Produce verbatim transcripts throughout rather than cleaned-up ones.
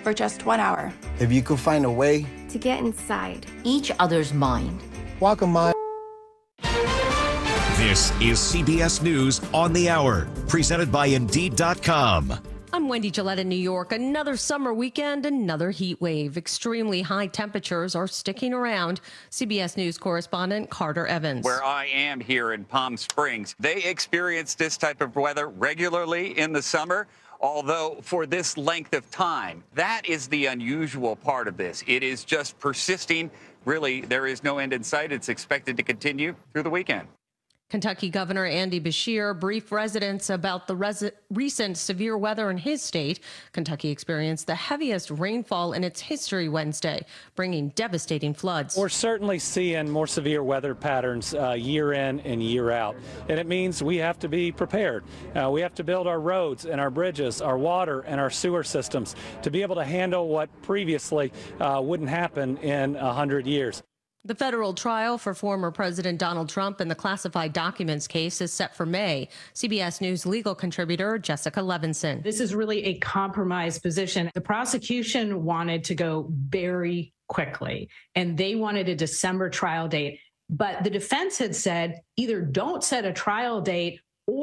for just one hour. If you could find a way to get inside each other's mind. Walk a mile. This is C B S News on the Hour, presented by Indeed dot com. I'm Wendy Gillette in New York. Another summer weekend, another heat wave. Extremely high temperatures are sticking around. C B S News correspondent Carter Evans. Where I am here in Palm Springs, they experience this type of weather regularly in the summer, although for this length of time. That is the unusual part of this. It is just persisting. Really, there is no end in sight. It's expected to continue through the weekend. Kentucky Governor Andy Beshear briefed residents about the res- recent severe weather in his state. Kentucky experienced the heaviest rainfall in its history Wednesday, bringing devastating floods. We're certainly seeing more severe weather patterns uh, year in and year out, and it means we have to be prepared. Uh, we have to build our roads and our bridges, our water and our sewer systems to be able to handle what previously uh, wouldn't happen in a hundred years. The federal trial for former President Donald Trump in the classified documents case is set for May. C B S News legal contributor Jessica Levinson. This is really a compromise position. The prosecution wanted to go very quickly, and they wanted a December trial date. But the defense had said either don't set a trial date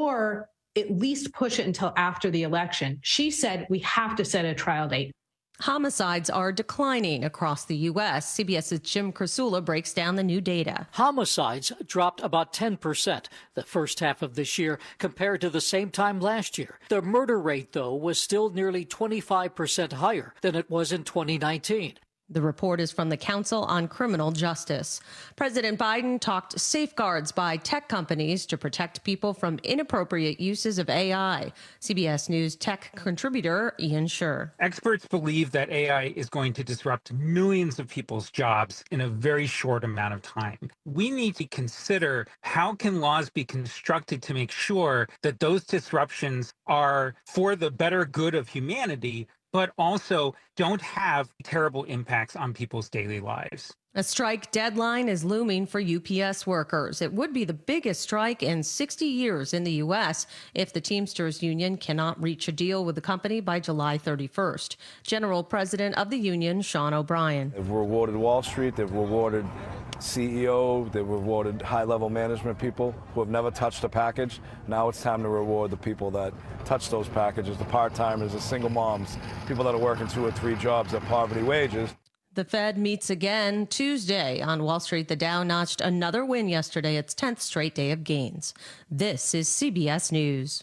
or at least push it until after the election. She said we have to set a trial date. Homicides are declining across the U S. CBS's Jim Krasula breaks down the new data. Homicides dropped about ten percent the first half of this year compared to the same time last year. The murder rate, though, was still nearly twenty-five percent higher than it was in twenty nineteen. The report is from the Council on Criminal Justice. President Biden talked safeguards by tech companies to protect people from inappropriate uses of A I. C B S News tech contributor Ian Sherr. Experts believe that A I is going to disrupt millions of people's jobs in a very short amount of time. We need to consider how can laws be constructed to make sure that those disruptions are for the better good of humanity, but also don't have terrible impacts on people's daily lives. A strike deadline is looming for U P S workers. It would be the biggest strike in sixty years in the U S if the Teamsters Union cannot reach a deal with the company by July thirty-first. General President of the union, Sean O'Brien. They've rewarded Wall Street, they've rewarded C E O, they've rewarded high-level management people who have never touched a package. Now it's time to reward the people that touch those packages, the part-timers, the single moms, people that are working two or three jobs at poverty wages. The Fed meets again Tuesday. On Wall Street, the Dow notched another win yesterday, its tenth straight day of gains. This is C B S News.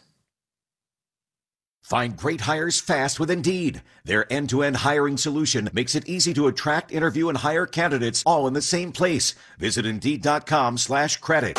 Find great hires fast with Indeed. Their end-to-end hiring solution makes it easy to attract, interview, and hire candidates all in the same place. Visit Indeed dot com slash credit.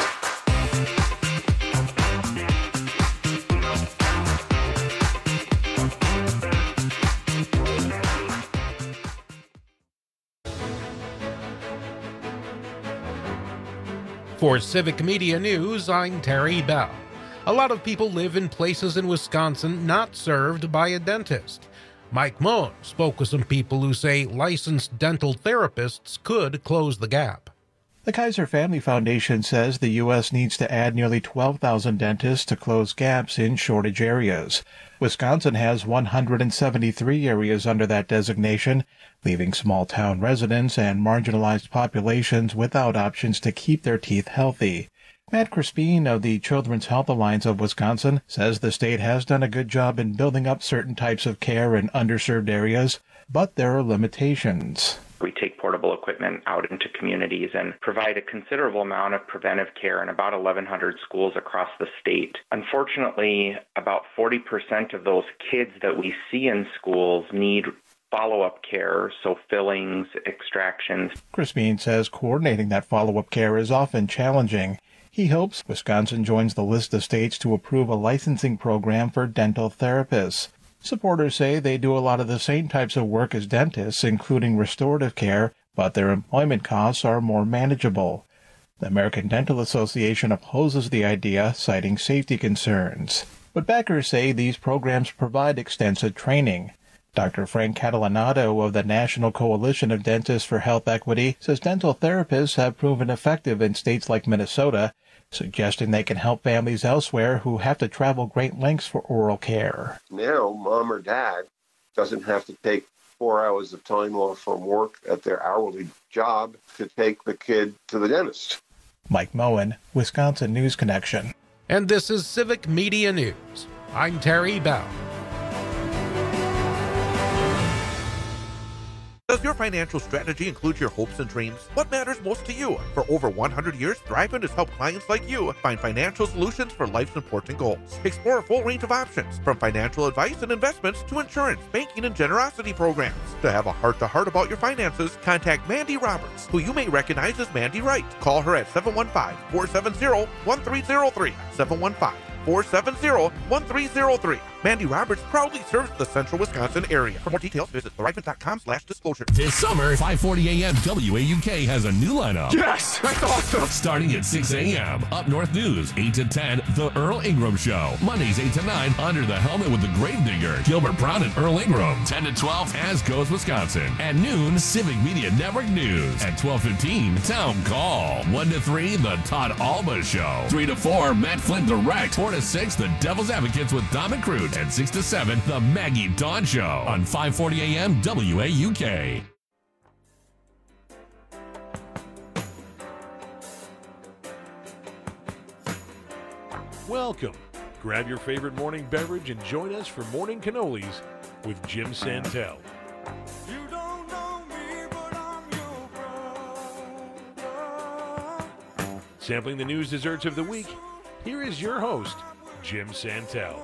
For Civic Media News, I'm Terry Bell. A lot of people live in places in Wisconsin not served by a dentist. Mike Moen spoke with some people who say licensed dental therapists could close the gap. The Kaiser Family Foundation says the U S needs to add nearly twelve thousand dentists to close gaps in shortage areas. Wisconsin has one hundred seventy-three areas under that designation, leaving small-town residents and marginalized populations without options to keep their teeth healthy. Matt Crispin of the Children's Health Alliance of Wisconsin says the state has done a good job in building up certain types of care in underserved areas, but there are limitations. We take portable equipment out into communities and provide a considerable amount of preventive care in about eleven hundred schools across the state. Unfortunately, about forty percent of those kids that we see in schools need follow-up care, so fillings, extractions. Crispin says coordinating that follow-up care is often challenging. He hopes Wisconsin joins the list of states to approve a licensing program for dental therapists. Supporters say they do a lot of the same types of work as dentists, including restorative care, but their employment costs are more manageable. The American Dental Association opposes the idea, citing safety concerns. But backers say these programs provide extensive training. Doctor Frank Catalanato of the National Coalition of Dentists for Health Equity says dental therapists have proven effective in states like Minnesota, suggesting they can help families elsewhere who have to travel great lengths for oral care. Now, mom or dad doesn't have to take four hours of time off from work at their hourly job to take the kid to the dentist. Mike Moen, Wisconsin News Connection. And this is Civic Media News. I'm Terry Bell. Does your financial strategy include your hopes and dreams? What matters most to you? For over one hundred years, Thriveant has helped clients like you find financial solutions for life's important goals. Explore a full range of options, from financial advice and investments to insurance, banking, and generosity programs. To have a heart-to-heart about your finances, contact Mandy Roberts, who you may recognize as Mandy Wright. Call her at seven one five, four seven zero, one three zero three, seven one five, four seven zero, one three zero three. Mandy Roberts proudly serves the central Wisconsin area. For more details, visit thrivent.com slash disclosure. This summer, five forty a.m. W A U K has a new lineup. Yes, that's awesome. Starting at six a.m. Up North News, eight to ten, The Earl Ingram Show. Mondays, eight to nine, Under the Helmet with the Gravedigger, Gilbert Brown and Earl Ingram. ten to twelve, As Goes Wisconsin. At noon, Civic Media Network News. At twelve fifteen, Town Call. one to three, The Todd Alba Show. three to four, Matt Flynn Direct. four to six, The Devil's Advocates with Dom and Crute. And six to seven, The Maggie Dawn Show on five forty a.m. W A U K. Welcome. Grab your favorite morning beverage and join us for Morning Cannolis with Jim Santel. You don't know me, but I'm your brother. Sampling the news desserts of the week, here is your host, Jim Santel.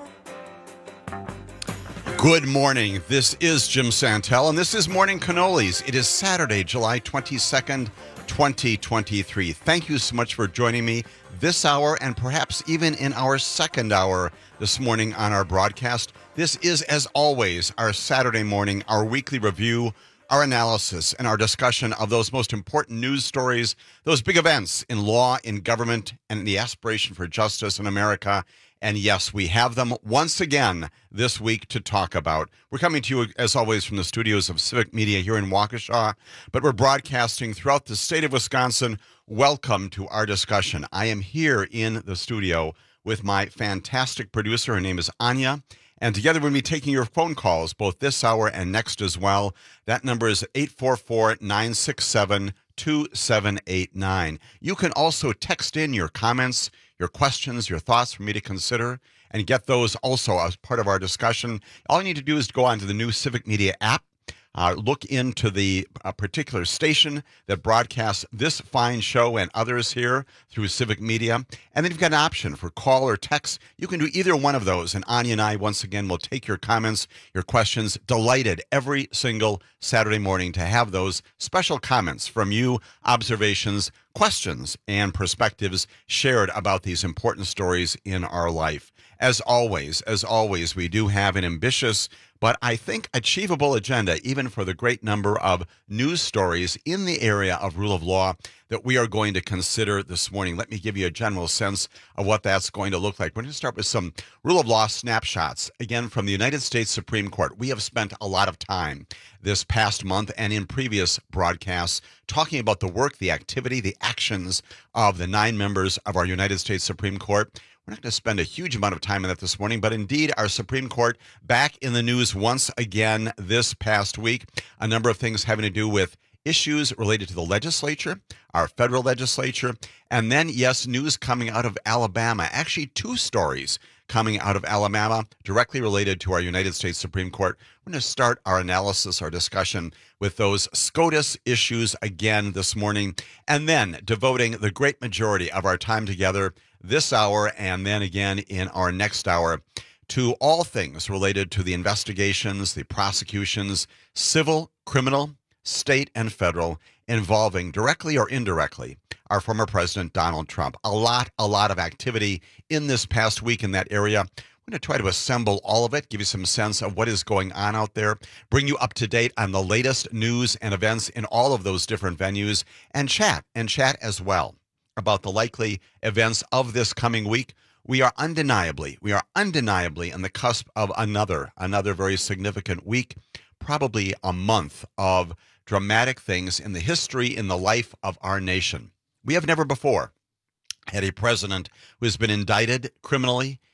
Good morning. This is Jim Santel, and this is Morning Cannolis. It is Saturday, July twenty-second, twenty twenty-three. Thank you so much for joining me this hour and perhaps even in our second hour this morning on our broadcast. This is, as always, our Saturday morning, our weekly review, our analysis, and our discussion of those most important news stories, those big events in law, in government, and the aspiration for justice in America. And yes, we have them once again this week to talk about. We're coming to you, as always, from the studios of Civic Media here in Waukesha, but we're broadcasting throughout the state of Wisconsin. Welcome to our discussion. I am here in the studio with my fantastic producer. Her name is Anya. And together we'll be taking your phone calls both this hour and next as well. That number is eight four four, nine six seven, two seven eight nine. You can also text in your comments, your questions, your thoughts for me to consider, and get those also as part of our discussion. All you need to do is go onto the new Civic Media app, uh, look into the uh, particular station that broadcasts this fine show and others here through Civic Media, and then you've got an option for call or text. You can do either one of those, and Anya and I, once again, will take your comments, your questions. Delighted every single Saturday morning to have those special comments from you, observations, questions, and perspectives shared about these important stories in our life. As always, as always, we do have an ambitious, but I think achievable agenda, even for the great number of news stories in the area of rule of law that we are going to consider this morning. Let me give you a general sense of what that's going to look like. We're going to start with some rule of law snapshots, again, from the United States Supreme Court. We have spent a lot of time this past month and in previous broadcasts talking about the work, the activity, the actions of the nine members of our United States Supreme Court. We're not going to spend a huge amount of time on that this morning, but indeed, our Supreme Court back in the news once again this past week. A number of things having to do with issues related to the legislature, our federal legislature, and then, yes, news coming out of Alabama. Actually, two stories coming out of Alabama directly related to our United States Supreme Court. We're going to start our analysis, our discussion with those SCOTUS issues again this morning, and then devoting the great majority of our time together this hour and then again in our next hour to all things related to the investigations, the prosecutions, civil, criminal, state, and federal, involving directly or indirectly our former President Donald Trump. A lot, a lot of activity in this past week in that area. I'm going to try to assemble all of it, give you some sense of what is going on out there, bring you up to date on the latest news and events in all of those different venues, and chat, and chat as well about the likely events of this coming week. We are undeniably, we are undeniably on the cusp of another, another very significant week, probably a month of dramatic things in the history, in the life of our nation. We have never before had a president who has been indicted criminally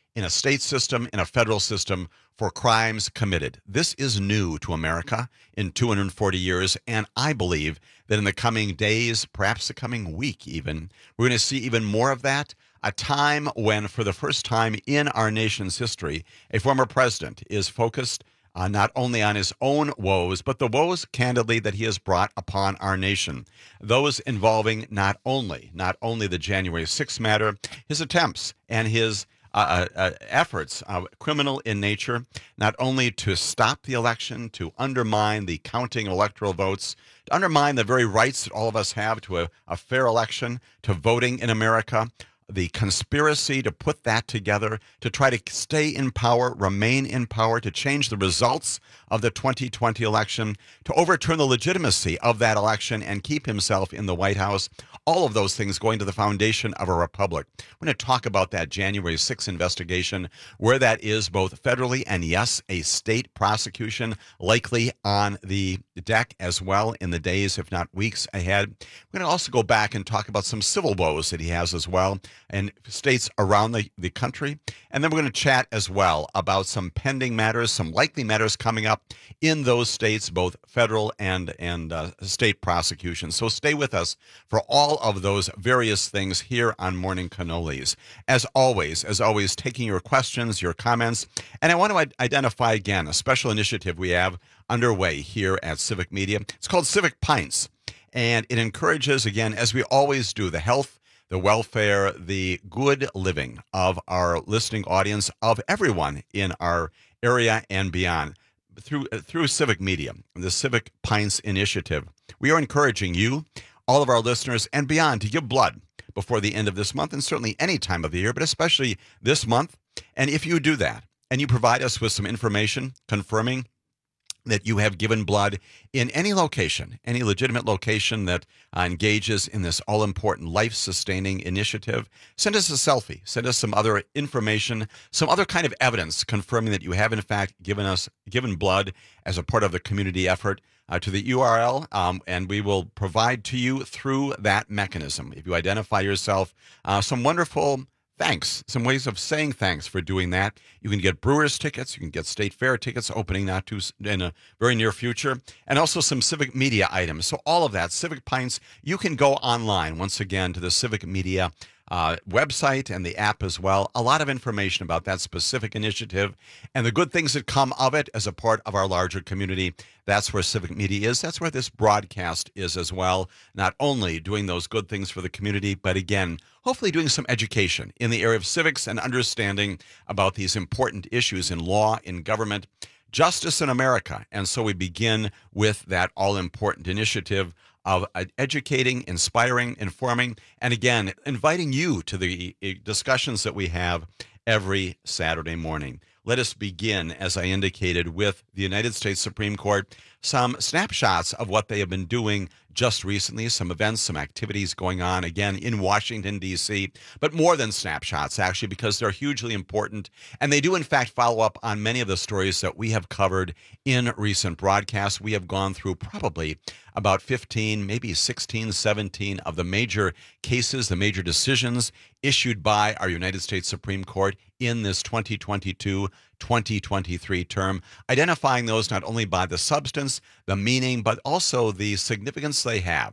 in a state system, in a federal system for crimes committed. This is new to America in two hundred forty years, and I believe that in the coming days, perhaps the coming week even, we're going to see even more of that. A time when, for the first time in our nation's history, a former president is focused uh, not only on his own woes, but the woes, candidly, that he has brought upon our nation. Those involving not only, not only the January sixth matter, his attempts and his Uh, uh, efforts, uh, criminal in nature, not only to stop the election, to undermine the counting of electoral votes, to undermine the very rights that all of us have to a, a fair election, to voting in America, the conspiracy to put that together, to try to stay in power, remain in power, to change the results of the twenty twenty election, to overturn the legitimacy of that election and keep himself in the White House. All of those things going to the foundation of a republic. We're going to talk about that January sixth investigation, where that is both federally and, yes, a state prosecution likely on the deck as well in the days, if not weeks ahead. We're going to also go back and talk about some civil woes that he has as well in states around the, the country. And then we're going to chat as well about some pending matters, some likely matters coming up in those states, both federal and, and uh, state prosecutions. So stay with us for all of those various things here on Morning Cannolis. As always, as always, taking your questions, your comments. And I want to identify again a special initiative we have underway here at Civic Media. It's called Civic Pints. And it encourages, again, as we always do, the health, the welfare, the good living of our listening audience, of everyone in our area and beyond. Through, through Civic Media, the Civic Pints Initiative, we are encouraging you, all of our listeners and beyond, to give blood before the end of this month, and certainly any time of the year, but especially this month. And if you do that, and you provide us with some information confirming that you have given blood in any location, any legitimate location that uh, engages in this all-important life-sustaining initiative, send us a selfie, send us some other information, some other kind of evidence confirming that you have, in fact, given us given blood as a part of the community effort uh, to the U R L, um, and we will provide to you through that mechanism. If you identify yourself, uh, some wonderful thanks, some ways of saying thanks for doing that. You can get Brewers tickets, you can get State Fair tickets opening not too in a very near future, and also some Civic Media items. So all of that, Civic Pints, you can go online once again to the Civic Media uh, website and the app as well. A lot of information about that specific initiative and the good things that come of it as a part of our larger community. That's where Civic Media is. That's where this broadcast is as well. Not only doing those good things for the community, but again, hopefully doing some education in the area of civics and understanding about these important issues in law, in government, justice in America. And so we begin with that all-important initiative of educating, inspiring, informing, and again, inviting you to the discussions that we have every Saturday morning. Let us begin, as I indicated, with the United States Supreme Court, some snapshots of what they have been doing just recently, some events, some activities going on, again, in Washington, D C, but more than snapshots, actually, because they're hugely important, and they do, in fact, follow up on many of the stories that we have covered in recent broadcasts. We have gone through probably about fifteen, maybe sixteen, seventeen of the major cases, the major decisions issued by our United States Supreme Court in this twenty twenty-two twenty twenty-three term, identifying those not only by the substance, the meaning, but also the significance they have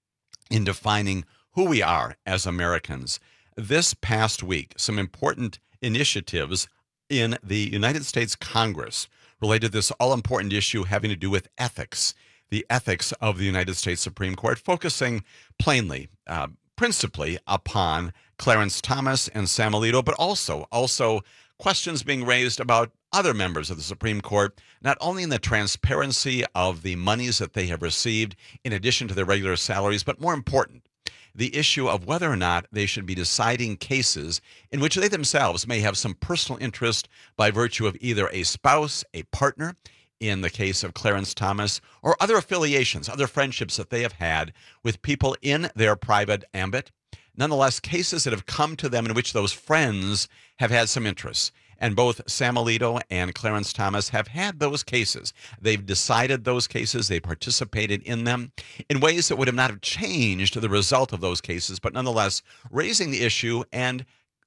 in defining who we are as Americans. This past week, some important initiatives in the United States Congress related to this all-important issue having to do with ethics, the ethics of the United States Supreme Court, focusing plainly, uh, principally upon Clarence Thomas and Sam Alito, but also, also questions being raised about other members of the Supreme Court, not only in the transparency of the monies that they have received in addition to their regular salaries, but more important, the issue of whether or not they should be deciding cases in which they themselves may have some personal interest by virtue of either a spouse, a partner, in the case of Clarence Thomas, or other affiliations, other friendships that they have had with people in their private ambit. Nonetheless, cases that have come to them in which those friends have had some interests. And both Sam Alito and Clarence Thomas have had those cases. They've decided those cases. They participated in them in ways that would have not have changed the result of those cases, but nonetheless raising the issue and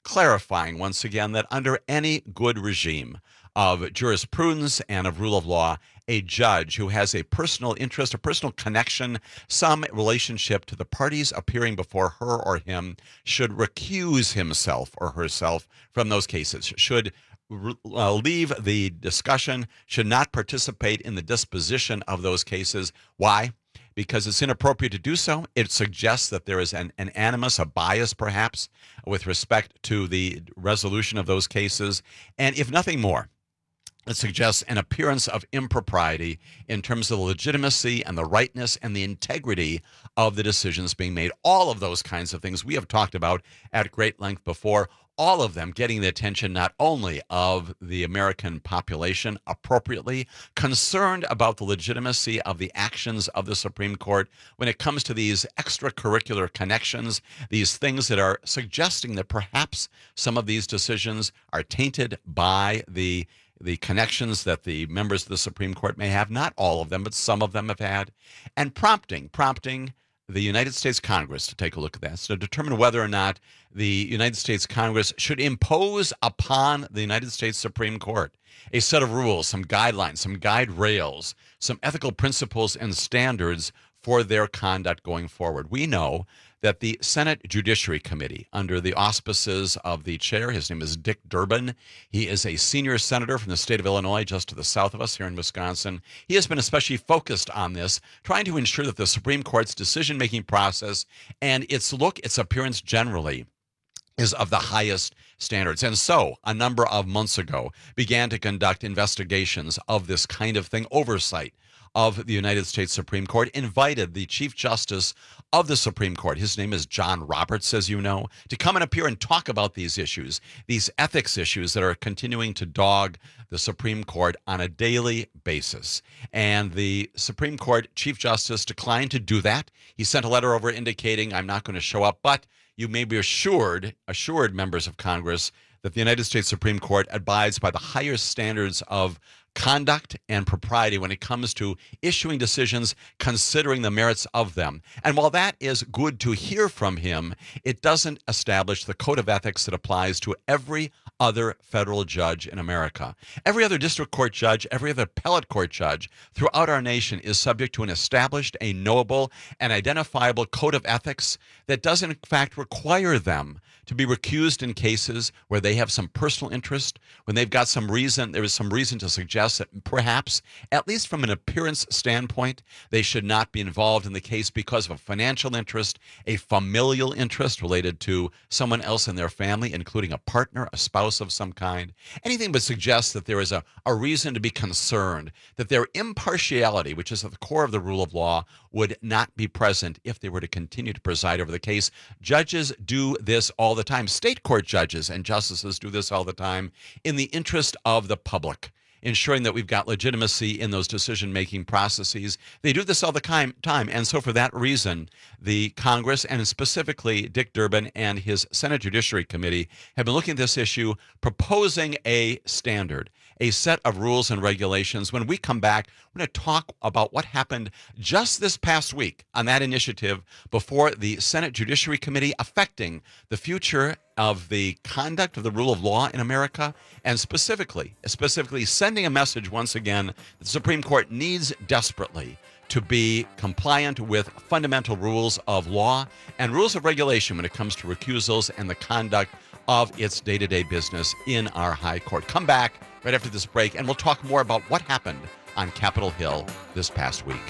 clarifying once again that under any good regime of jurisprudence and of rule of law, a judge who has a personal interest, a personal connection, some relationship to the parties appearing before her or him should recuse himself or herself from those cases, should uh, leave the discussion, should not participate in the disposition of those cases. Why? Because it's inappropriate to do so. It suggests that there is an, an animus, a bias perhaps, with respect to the resolution of those cases. And if nothing more, it suggests an appearance of impropriety in terms of the legitimacy and the rightness and the integrity of the decisions being made. All of those kinds of things we have talked about at great length before, all of them getting the attention not only of the American population appropriately, concerned about the legitimacy of the actions of the Supreme Court when it comes to these extracurricular connections, these things that are suggesting that perhaps some of these decisions are tainted by the the connections that the members of the Supreme Court may have, not all of them, but some of them have had, and prompting, prompting the United States Congress to take a look at that, so to determine whether or not the United States Congress should impose upon the United States Supreme Court a set of rules, some guidelines, some guide rails, some ethical principles and standards for their conduct going forward. We know that the Senate Judiciary Committee, under the auspices of the chair, his name is Dick Durbin. He is a senior senator from the state of Illinois, just to the south of us here in Wisconsin. He has been especially focused on this, trying to ensure that the Supreme Court's decision-making process and its look, its appearance generally, is of the highest standards. And so, a number of months ago, began to conduct investigations of this kind of thing, oversight of the United States Supreme Court, invited the Chief Justice of the Supreme Court, his name is John Roberts, as you know, to come and appear and talk about these issues, these ethics issues that are continuing to dog the Supreme Court on a daily basis. And the Supreme Court Chief Justice declined to do that. He sent a letter over indicating, I'm not going to show up, but you may be assured, assured members of Congress, that the United States Supreme Court abides by the highest standards of conduct and propriety when it comes to issuing decisions, considering the merits of them. And while that is good to hear from him, it doesn't establish the code of ethics that applies to every other federal judge in America. Every other district court judge, every other appellate court judge throughout our nation is subject to an established, a knowable, and identifiable code of ethics that does in fact require them to be recused in cases where they have some personal interest, when they've got some reason, there is some reason to suggest that perhaps, at least from an appearance standpoint, they should not be involved in the case because of a financial interest, a familial interest related to someone else in their family, including a partner, a spouse of some kind. Anything but suggests that there is a, a reason to be concerned that their impartiality, which is at the core of the rule of law, would not be present if they were to continue to preside over the case. Judges do this all the time. State court judges and justices do this all the time in the interest of the public, ensuring that we've got legitimacy in those decision-making processes. They do this all the time, and so for that reason, the Congress, and specifically Dick Durbin and his Senate Judiciary Committee, have been looking at this issue, proposing a standard, a set of rules and regulations. When we come back, we're going to talk about what happened just this past week on that initiative before the Senate Judiciary Committee, affecting the future of the conduct of the rule of law in America, and specifically, specifically sending a message once again that the Supreme Court needs desperately to be compliant with fundamental rules of law and rules of regulation when it comes to recusals and the conduct of its day-to-day business in our high court. Come back right after this break, and we'll talk more about what happened on Capitol Hill this past week.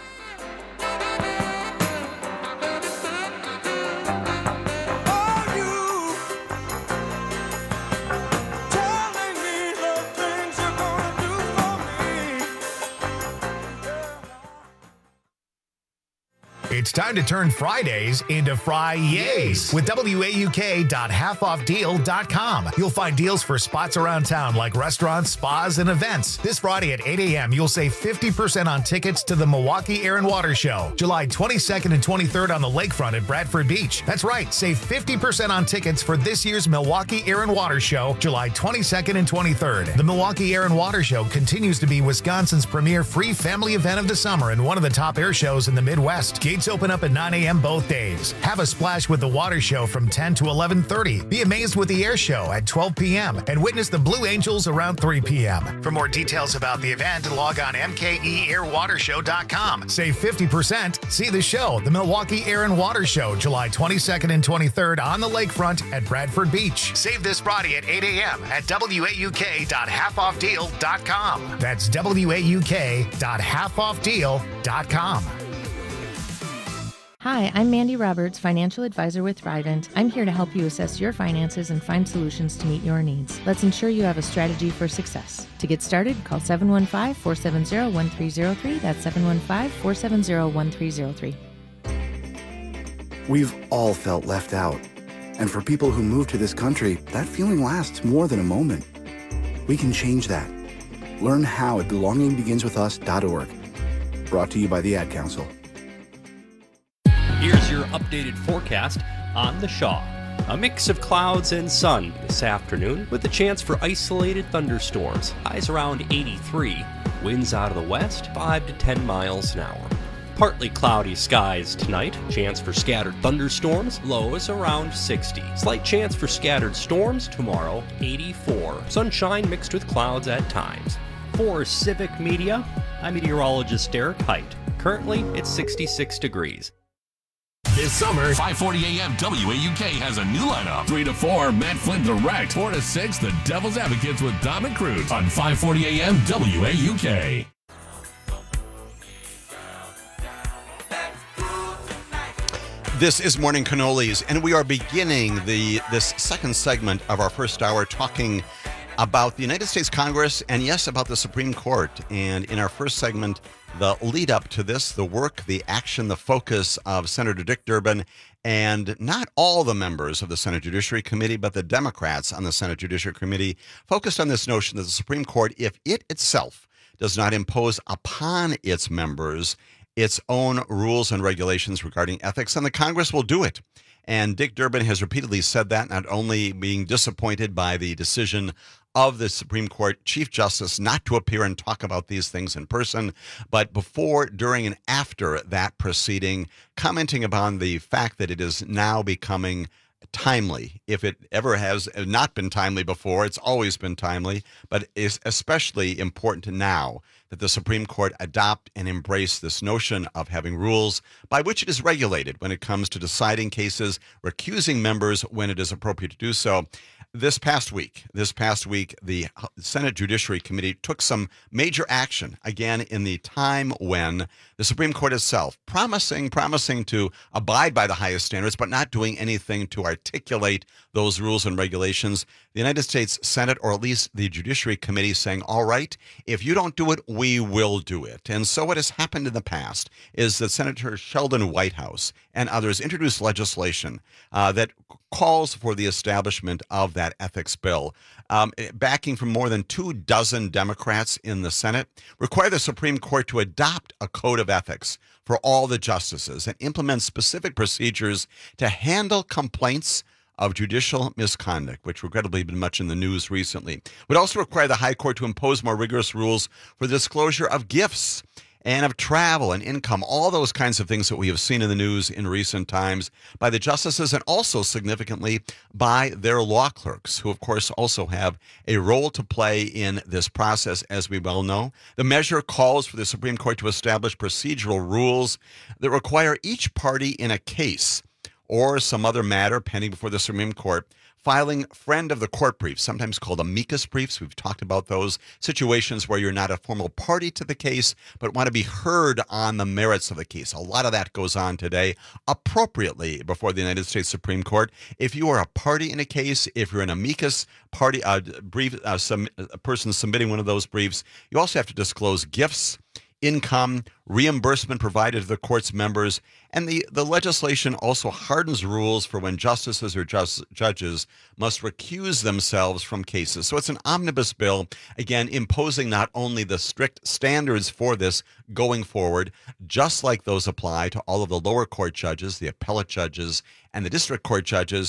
It's time to turn Fridays into Fri-Yays with W A U K dot half off deal dot com. You'll find deals for spots around town like restaurants, spas, and events. This Friday at eight a.m., you'll save fifty percent on tickets to the Milwaukee Air and Water Show, July twenty-second and twenty-third on the lakefront at Bradford Beach. That's right, save fifty percent on tickets for this year's Milwaukee Air and Water Show, July twenty-second and twenty-third. The Milwaukee Air and Water Show continues to be Wisconsin's premier free family event of the summer and one of the top air shows in the Midwest. Gauge Gates open up at nine a.m. both days. Have a splash with the Water Show from ten to eleven thirty. Be amazed with the Air Show at twelve p.m. and witness the Blue Angels around three p.m. For more details about the event, log on m k e air water show dot com. Save fifty percent. See the show, the Milwaukee Air and Water Show, July twenty-second and twenty-third on the lakefront at Bradford Beach. Save this Friday at eight a.m. at w a u k dot half off deal dot com. That's w a u k dot half off deal dot com. Hi, I'm Mandy Roberts, financial advisor with Thrivent. I'm here to help you assess your finances and find solutions to meet your needs. Let's ensure you have a strategy for success. To get started, call seven one five, four seven zero, one three zero three. That's seven one five, four seven zero, one three zero three. We've all felt left out. And for people who move to this country, that feeling lasts more than a moment. We can change that. Learn how at belonging begins with us dot org. Brought to you by the Ad Council. Here's your updated forecast on the Shaw. A mix of clouds and sun this afternoon with a chance for isolated thunderstorms. Highs around eighty-three. Winds out of the west, five to ten miles an hour. Partly cloudy skies tonight. Chance for scattered thunderstorms. Lows around sixty. Slight chance for scattered storms tomorrow, eighty-four. Sunshine mixed with clouds at times. For Civic Media, I'm meteorologist Derek Height. Currently, it's sixty-six degrees. This summer, five forty a.m. W A U K has a new lineup. three to four, Matt Flynn Direct. four to six, The Devil's Advocates with Dominic Cruz on five forty a.m. W A U K. This is Morning Cannolis, and we are beginning the this second segment of our first hour talking about the United States Congress and, yes, about the Supreme Court. And in our first segment, the lead up to this, the work, the action, the focus of Senator Dick Durbin and not all the members of the Senate Judiciary Committee, but the Democrats on the Senate Judiciary Committee focused on this notion that the Supreme Court, if it itself does not impose upon its members its own rules and regulations regarding ethics, and the Congress will do it. And Dick Durbin has repeatedly said that, not only being disappointed by the decision of the Supreme Court Chief Justice not to appear and talk about these things in person, but before, during, and after that proceeding, commenting upon the fact that it is now becoming timely. If it ever has not been timely before, it's always been timely, but it's especially important now that the Supreme Court adopt and embrace this notion of having rules by which it is regulated when it comes to deciding cases, recusing members when it is appropriate to do so. This past week, this past week, the Senate Judiciary Committee took some major action, again, in the time when the Supreme Court itself, promising, promising to abide by the highest standards, but not doing anything to articulate those rules and regulations. The United States Senate, or at least the Judiciary Committee, saying, all right, if you don't do it, we will do it. And so what has happened in the past is that Senator Sheldon Whitehouse and others introduced legislation uh, that calls for the establishment of that ethics bill, um, backing from more than two dozen Democrats in the Senate, require the Supreme Court to adopt a code of ethics for all the justices and implement specific procedures to handle complaints of judicial misconduct, which regrettably have been much in the news recently. Would also require the High Court to impose more rigorous rules for the disclosure of gifts and of travel and income, all those kinds of things that we have seen in the news in recent times by the justices, and also significantly by their law clerks, who of course also have a role to play in this process, as we well know. The measure calls for the Supreme Court to establish procedural rules that require each party in a case or some other matter pending before the Supreme Court filing friend of the court briefs, sometimes called amicus briefs. We've talked about those situations where you're not a formal party to the case, but want to be heard on the merits of the case. A lot of that goes on today appropriately before the United States Supreme Court. If you are a party in a case, if you're an amicus party, uh, brief, uh, some a person submitting one of those briefs, you also have to disclose gifts, income, reimbursement provided to the court's members, and the, the legislation also hardens rules for when justices or just, judges must recuse themselves from cases. So it's an omnibus bill, again, imposing not only the strict standards for this going forward, just like those apply to all of the lower court judges, the appellate judges, and the district court judges,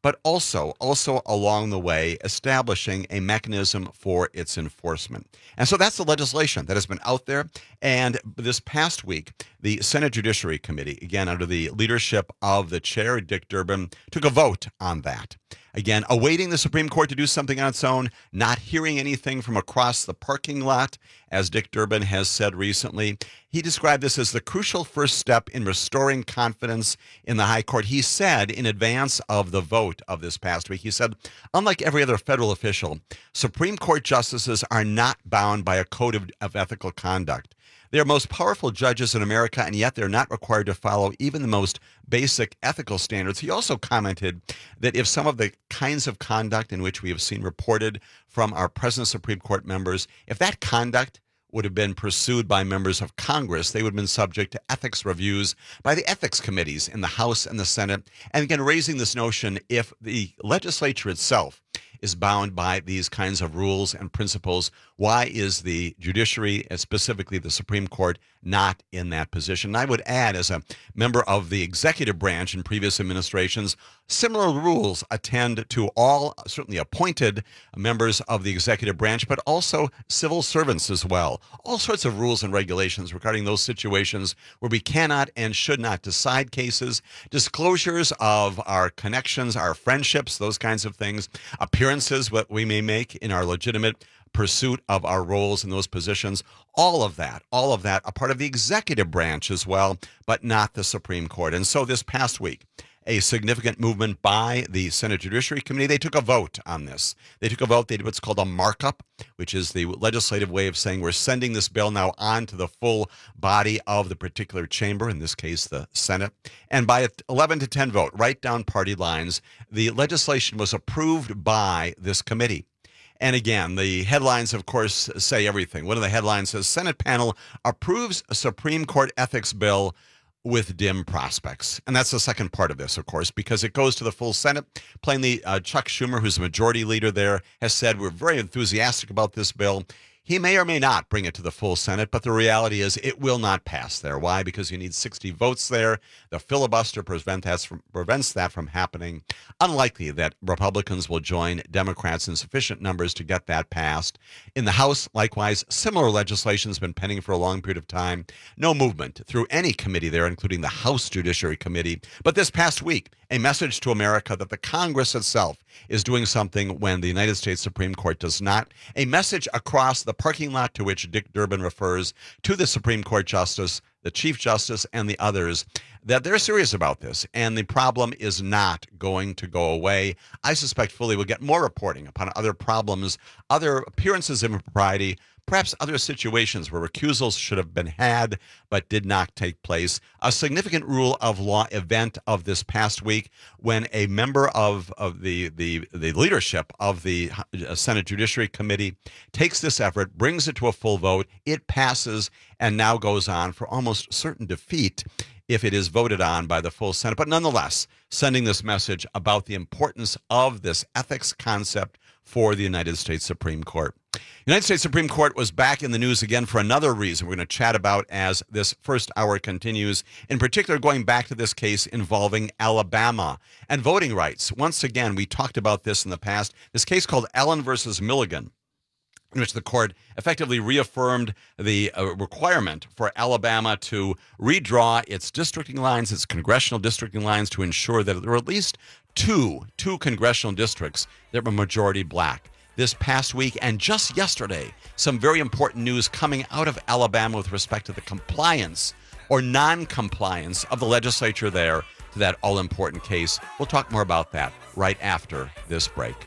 but also, also along the way, establishing a mechanism for its enforcement. And so that's the legislation that has been out there. And this past week, the Senate Judiciary Committee, again, under the leadership of the chair, Dick Durbin, took a vote on that. Again, awaiting the Supreme Court to do something on its own, not hearing anything from across the parking lot, as Dick Durbin has said recently. He described this as the crucial first step in restoring confidence in the high court. He said in advance of the vote of this past week, he said, unlike every other federal official, Supreme Court justices are not bound by a code of, of ethical conduct. They are most powerful judges in America, and yet they're not required to follow even the most basic ethical standards. He also commented that if some of the kinds of conduct in which we have seen reported from our present Supreme Court members, if that conduct would have been pursued by members of Congress, they would have been subject to ethics reviews by the ethics committees in the House and the Senate. And again, raising this notion, if the legislature itself is bound by these kinds of rules and principles, why is the judiciary, specifically the Supreme Court, not in that position? And I would add, as a member of the executive branch in previous administrations, similar rules attend to all certainly appointed members of the executive branch, but also civil servants as well. All sorts of rules and regulations regarding those situations where we cannot and should not decide cases, disclosures of our connections, our friendships, those kinds of things, appearances what we may make in our legitimate pursuit of our roles in those positions, all of that, all of that, a part of the executive branch as well, but not the Supreme Court. And so this past week, a significant movement by the Senate Judiciary Committee, they took a vote on this. They took a vote, they did what's called a markup, which is the legislative way of saying we're sending this bill now on to the full body of the particular chamber, in this case, the Senate. And by an eleven to ten vote, right down party lines, the legislation was approved by this committee. And again, the headlines, of course, say everything. One of the headlines says, Senate panel approves a Supreme Court ethics bill with dim prospects. And that's the second part of this, of course, because it goes to the full Senate. Plainly, uh, Chuck Schumer, who's the majority leader there, has said we're very enthusiastic about this bill. He may or may not bring it to the full Senate, but the reality is it will not pass there. Why? Because you need sixty votes there. The filibuster prevent that from, prevents that from happening. Unlikely that Republicans will join Democrats in sufficient numbers to get that passed. In the House, likewise, similar legislation has been pending for a long period of time. No movement through any committee there, including the House Judiciary Committee. But this past week, a message to America that the Congress itself is doing something when the United States Supreme Court does not. A message across the parking lot to which Dick Durbin refers to the Supreme Court Justice, the Chief Justice, and the others, that they're serious about this, and the problem is not going to go away. I suspect fully we'll get more reporting upon other problems, other appearances of impropriety, perhaps other situations where recusals should have been had but did not take place. A significant rule of law event of this past week when a member of, of the, the, the leadership of the Senate Judiciary Committee takes this effort, brings it to a full vote, it passes, and now goes on for almost certain defeat if it is voted on by the full Senate. But nonetheless, sending this message about the importance of this ethics concept for the United States Supreme Court. United States Supreme Court was back in the news again for another reason we're going to chat about as this first hour continues, in particular going back to this case involving Alabama and voting rights. Once again, we talked about this in the past, this case called Allen versus Milligan, in which the court effectively reaffirmed the uh, requirement for Alabama to redraw its districting lines, its congressional districting lines, to ensure that there were at least two, two congressional districts that were majority black. This past week and just yesterday, some very important news coming out of Alabama with respect to the compliance or non-compliance of the legislature there to that all-important case. We'll talk more about that right after this break.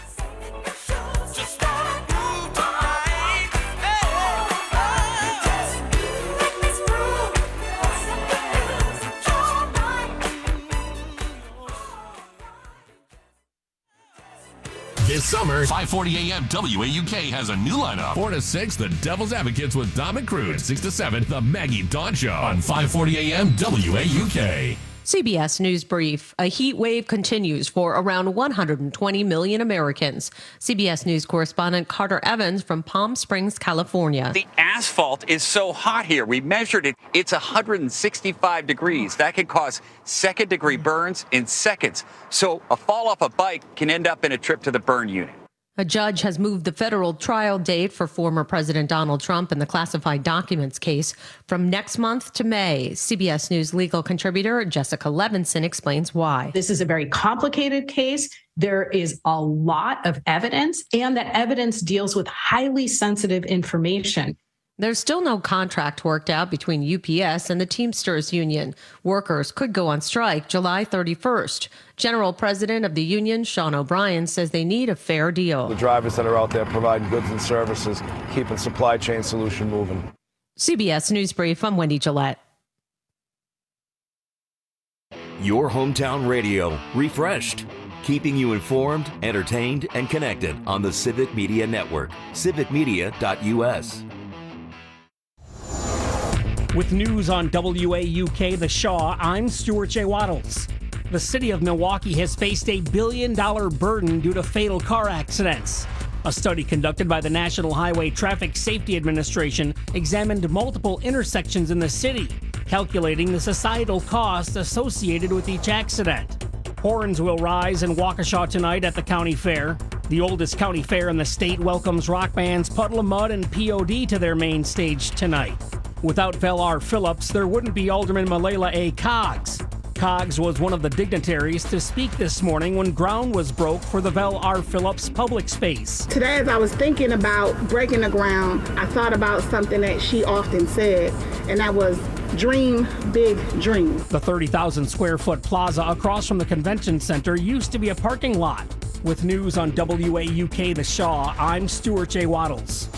This summer, five forty a.m. W A U K has a new lineup. four to six, The Devil's Advocates with Dom and Crude. six to seven, The Maggie Dawn Show on five forty a.m. W A U K. C B S News Brief. A heat wave continues for around one hundred twenty million Americans. C B S News correspondent Carter Evans from Palm Springs, California. The asphalt is so hot here. We measured it. It's one hundred sixty-five degrees. That can cause second degree burns in seconds. So a fall off a bike can end up in a trip to the burn unit. A judge has moved the federal trial date for former President Donald Trump in the classified documents case from next month to May. C B S News legal contributor Jessica Levinson explains why. This is a very complicated case. There is a lot of evidence, and that evidence deals with highly sensitive information. There's still no contract worked out between U P S and the Teamsters Union. Workers could go on strike July thirty-first. General President of the union, Sean O'Brien, says they need a fair deal. The drivers that are out there providing goods and services, keeping supply chain solution moving. C B S News Brief, I'm Wendy Gillette. Your hometown radio, refreshed. Keeping you informed, entertained, and connected on the Civic Media Network. civic media dot U S. With news on W A U K The Shaw, I'm Stuart J. Waddles. The city of Milwaukee has faced a billion dollar burden due to fatal car accidents. A study conducted by the National Highway Traffic Safety Administration examined multiple intersections in the city, calculating the societal cost associated with each accident. Horns will rise in Waukesha tonight at the county fair. The oldest county fair in the state welcomes rock bands Puddle of Mud and P O D to their main stage tonight. Without Vel R. Phillips, there wouldn't be Alderman Malela A. Coggs. Coggs was one of the dignitaries to speak this morning when ground was broke for the Vel R. Phillips public space. Today, as I was thinking about breaking the ground, I thought about something that she often said, and that was dream big dreams. The thirty thousand square foot plaza across from the convention center used to be a parking lot. With news on W A U K The Shaw, I'm Stuart J. Waddles.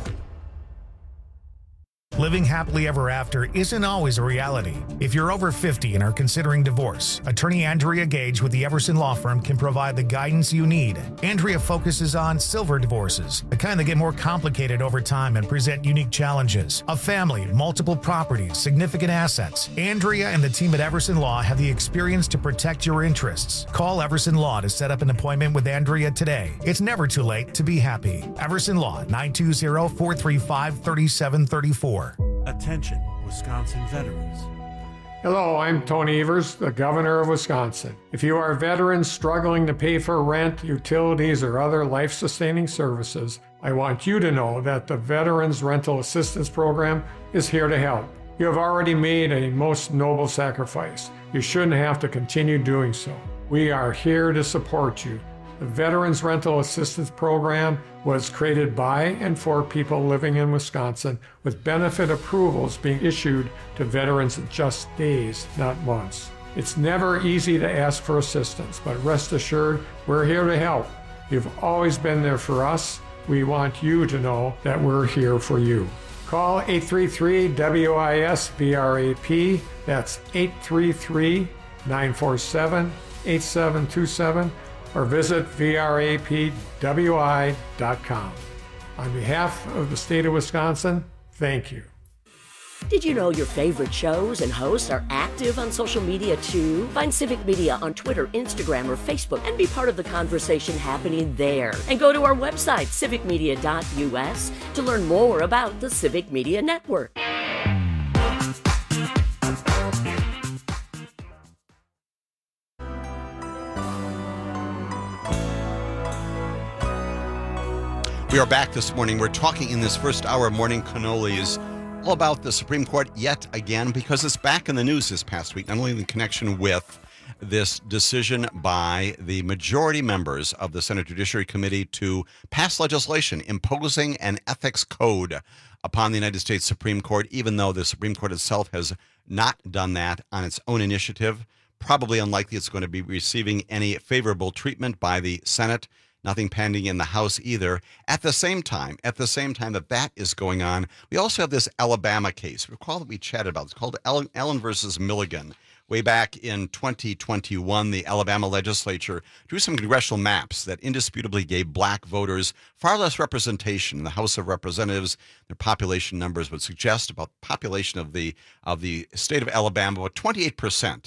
Living happily ever after isn't always a reality. If you're over fifty and are considering divorce, attorney Andrea Gage with the Everson Law Firm can provide the guidance you need. Andrea focuses on silver divorces, the kind that get more complicated over time and present unique challenges. A family, multiple properties, significant assets. Andrea and the team at Everson Law have the experience to protect your interests. Call Everson Law to set up an appointment with Andrea today. It's never too late to be happy. Everson Law, nine two zero, four three five, three seven three four. Attention, Wisconsin veterans. Hello, I'm Tony Evers, the Governor of Wisconsin. If you are a veteran struggling to pay for rent, utilities, or other life-sustaining services, I want you to know that the Veterans Rental Assistance Program is here to help. You have already made a most noble sacrifice. You shouldn't have to continue doing so. We are here to support you. The Veterans Rental Assistance Program was created by and for people living in Wisconsin, with benefit approvals being issued to veterans in just days, not months. It's never easy to ask for assistance, but rest assured, we're here to help. You've always been there for us. We want you to know that we're here for you. Call eight three three, W I S, V R A P. That's eight three three, nine four seven, eight seven two seven. or visit V R A P W I dot com. On behalf of the state of Wisconsin, thank you. Did you know your favorite shows and hosts are active on social media too? Find Civic Media on Twitter, Instagram, or Facebook and be part of the conversation happening there. And go to our website, civic media dot U S, to learn more about the Civic Media Network. We are back this morning. We're talking in this first hour of Morning Cannolis all about the Supreme Court yet again, because it's back in the news this past week, not only in connection with this decision by the majority members of the Senate Judiciary Committee to pass legislation imposing an ethics code upon the United States Supreme Court, even though the Supreme Court itself has not done that on its own initiative. Probably unlikely it's going to be receiving any favorable treatment by the Senate. Nothing pending in the House either. At the same time, at the same time that that is going on, we also have this Alabama case. Recall that we chatted about. It's called Allen versus Milligan. Way back in twenty twenty-one, the Alabama legislature drew some congressional maps that indisputably gave black voters far less representation in the House of Representatives. Their population numbers would suggest about the population of the of the state of Alabama, about twenty-eight percent.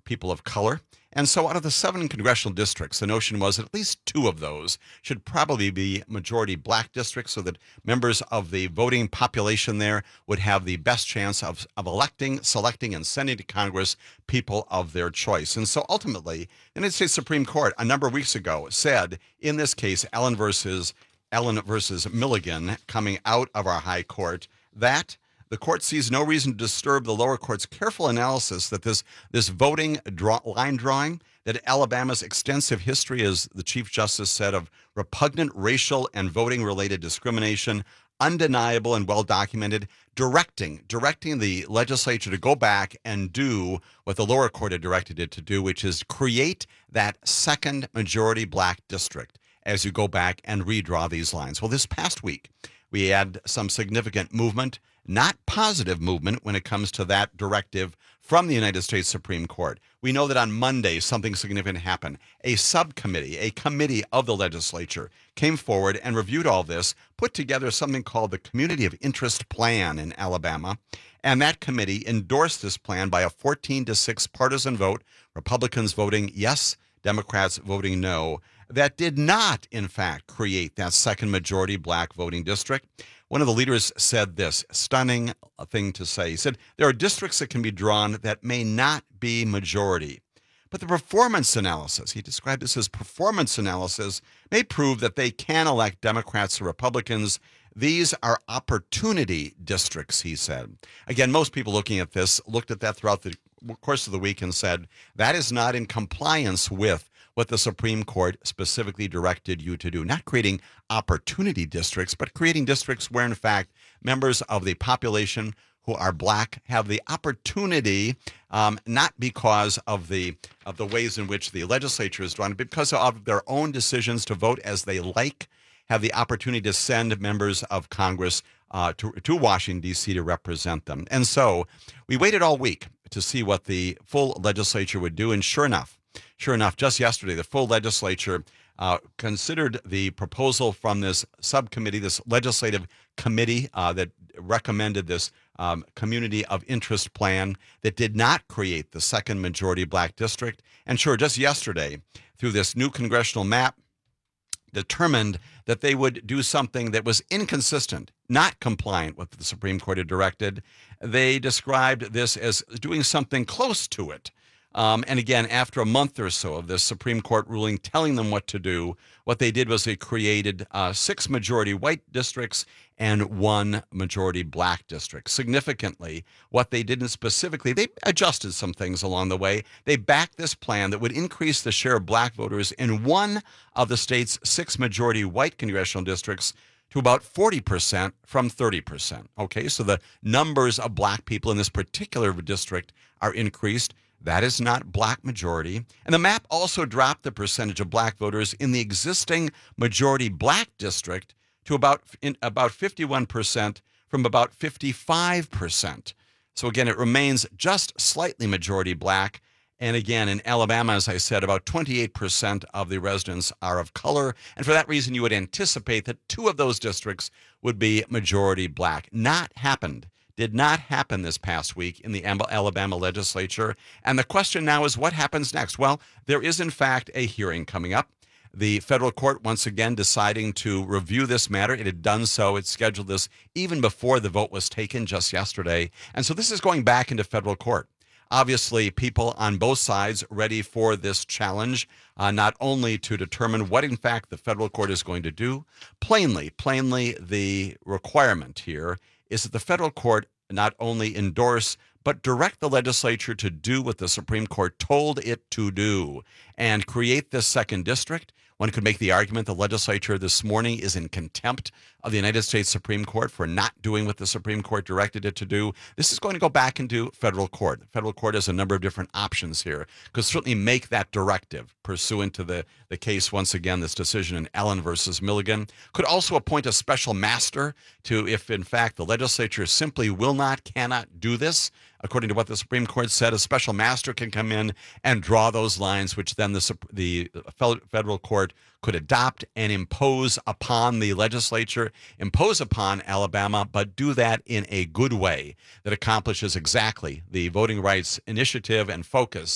people of color. And so out of the seven congressional districts, the notion was that at least two of those should probably be majority black districts so that members of the voting population there would have the best chance of, of electing, selecting, and sending to Congress people of their choice. And so ultimately, the United States Supreme Court a number of weeks ago said, in this case, Allen versus, Allen versus Milligan, coming out of our high court, that the court sees no reason to disturb the lower court's careful analysis that this, this voting draw, line drawing, that Alabama's extensive history, as the Chief Justice said, of repugnant racial and voting-related discrimination, undeniable and well-documented, directing, directing the legislature to go back and do what the lower court had directed it to do, which is create that second majority black district as you go back and redraw these lines. Well, this past week, we had some significant movement, not positive movement when it comes to that directive from the United States Supreme Court. We know that on Monday, something significant happened. A subcommittee, a committee of the legislature came forward and reviewed all this, put together something called the Community of Interest Plan in Alabama. And that committee endorsed this plan by a fourteen to six partisan vote, Republicans voting yes, Democrats voting no. That did not, in fact, create that second majority black voting district. One of the leaders said this, stunning thing to say. He said, there are districts that can be drawn that may not be majority. But the performance analysis, he described this as performance analysis, may prove that they can elect Democrats or Republicans. These are opportunity districts, he said. Again, most people looking at this looked at that throughout the course of the week and said, that is not in compliance with what the Supreme Court specifically directed you to do. Not creating opportunity districts, but creating districts where, in fact, members of the population who are black have the opportunity, um, not because of the of the ways in which the legislature is drawn, but because of their own decisions to vote as they like, have the opportunity to send members of Congress uh, to, to Washington, D C to represent them. And so we waited all week to see what the full legislature would do, and sure enough, Sure enough, just yesterday, the full legislature uh, considered the proposal from this subcommittee, this legislative committee uh, that recommended this um, community of interest plan that did not create the second majority black district. And sure, just yesterday, through this new congressional map, determined that they would do something that was inconsistent, not compliant with what the Supreme Court had directed. They described this as doing something close to it. Um, and again, after a month or so of this Supreme Court ruling telling them what to do, what they did was they created uh, six majority white districts and one majority black district. Significantly, what they did specifically, they adjusted some things along the way. They backed this plan that would increase the share of black voters in one of the state's six majority white congressional districts to about forty percent from thirty percent. Okay, so the numbers of black people in this particular district are increased. That is not black majority. And the map also dropped the percentage of black voters in the existing majority black district to about, in, about fifty-one percent from about fifty-five percent. So again, it remains just slightly majority black. And again, in Alabama, as I said, about twenty-eight percent of the residents are of color. And for that reason, you would anticipate that two of those districts would be majority black. Not happened. Did not happen this past week in the Alabama legislature. And the question now is, what happens next? Well, there is, in fact, a hearing coming up. The federal court, once again, deciding to review this matter. It had done so. It scheduled this even before the vote was taken just yesterday. And so this is going back into federal court. Obviously, people on both sides ready for this challenge, uh, not only to determine what, in fact, the federal court is going to do. Plainly, plainly, the requirement here is that the federal court not only endorse, but direct the legislature to do what the Supreme Court told it to do and create this second district. One could make the argument the legislature this morning is in contempt of the United States Supreme Court for not doing what the Supreme Court directed it to do. This is going to go back into federal court. The federal court has a number of different options here. Could certainly make that directive pursuant to the, the case, once again, this decision in Allen versus Milligan. Could also appoint a special master to, if in fact the legislature simply will not, cannot do this, according to what the Supreme Court said, a special master can come in and draw those lines, which then the, the federal court could adopt and impose upon the legislature, impose upon Alabama, but do that in a good way that accomplishes exactly the voting rights initiative and focus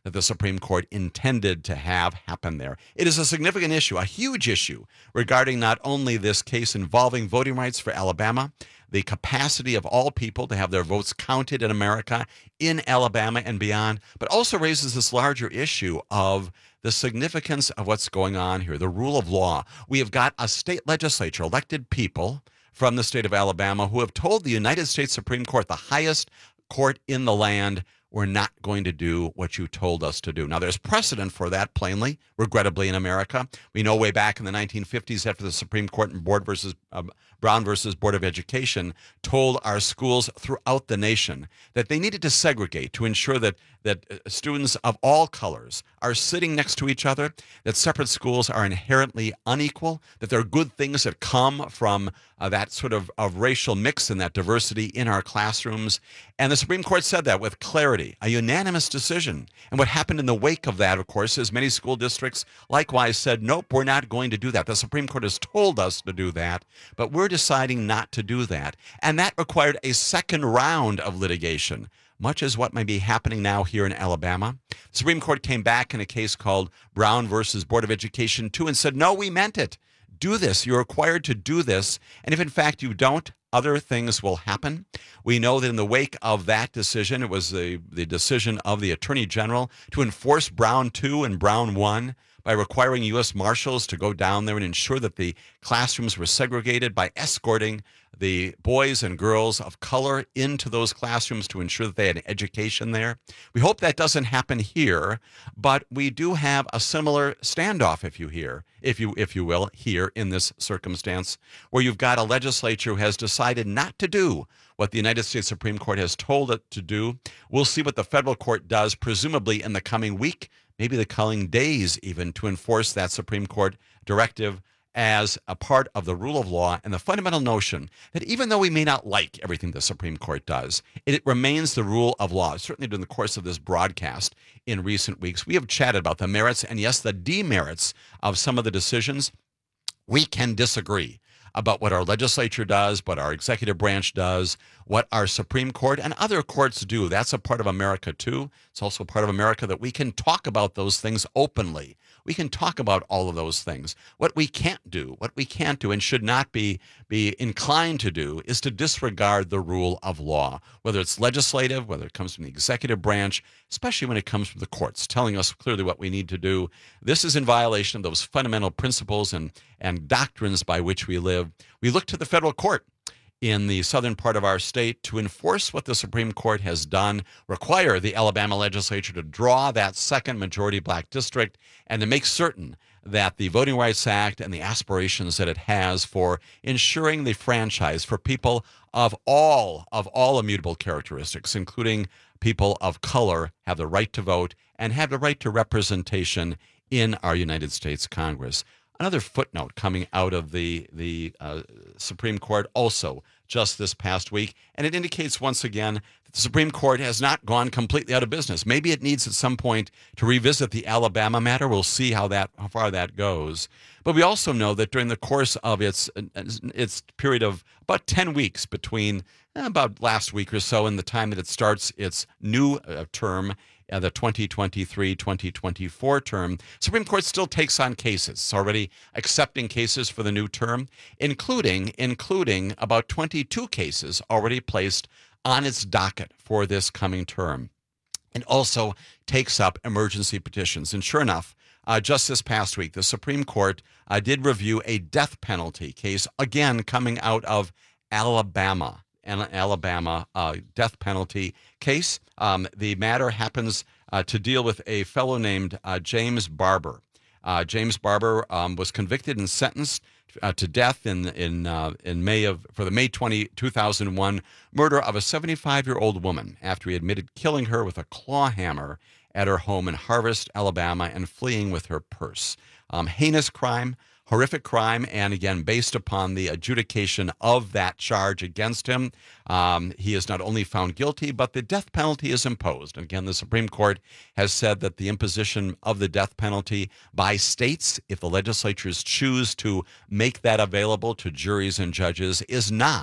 that the Supreme Court intended to have happen there. It is a significant issue, a huge issue regarding not only this case involving voting rights for Alabama, the capacity of all people to have their votes counted in America, in Alabama and beyond, but also raises this larger issue of the significance of what's going on here, the rule of law. We have got a state legislature, elected people from the state of Alabama, who have told the United States Supreme Court, the highest court in the land, we're not going to do what you told us to do. Now, there's precedent for that, plainly, regrettably, in America. We know way back in the nineteen fifties, after the Supreme Court in Board versus uh, Brown versus Board of Education told our schools throughout the nation that they needed to segregate to ensure that that students of all colors are sitting next to each other, that separate schools are inherently unequal, that there are good things that come from uh, that sort of, of racial mix and that diversity in our classrooms. And the Supreme Court said that with clarity, a unanimous decision. And what happened in the wake of that, of course, is many school districts likewise said, nope, we're not going to do that. The Supreme Court has told us to do that, but we're deciding not to do that. And that required a second round of litigation, much as what may be happening now here in Alabama. The Supreme Court came back in a case called Brown versus Board of Education two and said, no, we meant it. Do this. You're required to do this. And if in fact you don't, other things will happen. We know that in the wake of that decision, it was the, the decision of the Attorney General to enforce Brown two and Brown one by requiring U S Marshals to go down there and ensure that the classrooms were segregated by escorting the boys and girls of color into those classrooms to ensure that they had an education there. We hope that doesn't happen here, but we do have a similar standoff, if you hear, if you if you will, here in this circumstance, where you've got a legislature who has decided not to do what the United States Supreme Court has told it to do. We'll see what the federal court does, presumably in the coming week, maybe the coming days even, to enforce that Supreme Court directive as a part of the rule of law and the fundamental notion that even though we may not like everything the Supreme Court does, it remains the rule of law. Certainly during the course of this broadcast in recent weeks, we have chatted about the merits and, yes, the demerits of some of the decisions. We can disagree about what our legislature does, what our executive branch does, what our Supreme Court and other courts do. That's a part of America, too. It's also a part of America that we can talk about those things openly. We can talk about all of those things. What we can't do, what we can't do and should not be, be inclined to do is to disregard the rule of law, whether it's legislative, whether it comes from the executive branch, especially when it comes from the courts, telling us clearly what we need to do. This is in violation of those fundamental principles and, and doctrines by which we live. We look to the federal court in the southern part of our state to enforce what the Supreme Court has done, require the Alabama legislature to draw that second majority black district, and to make certain that the Voting Rights Act and the aspirations that it has for ensuring the franchise for people of all of all immutable characteristics, including people of color, have the right to vote and have the right to representation in our United States Congress. Another footnote coming out of the, the uh, Supreme Court also just this past week, and it indicates once again that the Supreme Court has not gone completely out of business. Maybe it needs at some point to revisit the Alabama matter. We'll see how that how far that goes. But we also know that during the course of its its period of about ten weeks between eh, about last week or so and the time that it starts its new uh, term, Uh, the twenty twenty-three twenty twenty-four term, Supreme Court still takes on cases. It's already accepting cases for the new term, including including about twenty-two cases already placed on its docket for this coming term, and also takes up emergency petitions. And sure enough, uh, just this past week, the Supreme Court uh, did review a death penalty case, again coming out of Alabama. An Alabama uh, death penalty case. Um, the matter happens uh, to deal with a fellow named uh, James Barber. Uh, James Barber um, was convicted and sentenced uh, to death in in uh, in May of for the May twentieth, two thousand one murder of a seventy-five-year-old woman after he admitted killing her with a claw hammer at her home in Harvest, Alabama, and fleeing with her purse. Um, heinous crime. Horrific crime, and again, based upon the adjudication of that charge against him, um, he is not only found guilty, but the death penalty is imposed. And again, the Supreme Court has said that the imposition of the death penalty by states, if the legislatures choose to make that available to juries and judges, is not